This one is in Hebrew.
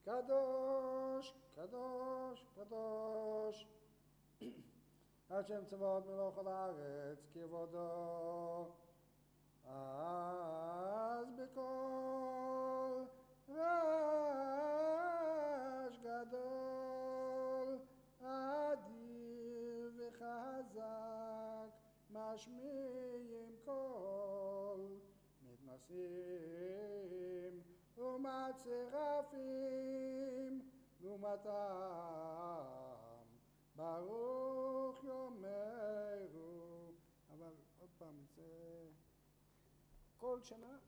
קדוש, קדוש, קדוש. השם צבאות מלוך על הארץ כבודו. אז בקול רעש גדול, אדיר וחזק, משמיעים קול, מתנשאים לעומת שרפים, לעומתם ברוך יאמרו. אבל עוד פעם, זה כל שנה